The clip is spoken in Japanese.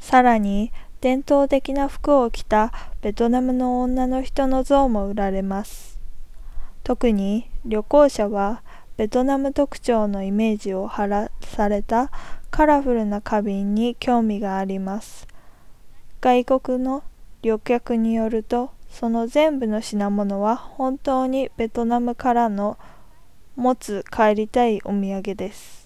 さらに伝統的な服を着たベトナムの女の人の像も売られます。特に旅行者はベトナム特徴のイメージを貼らされたカラフルな花瓶に興味があります。外国の旅客によると、その全部の品物は本当にベトナムからの持つ帰りたいお土産です。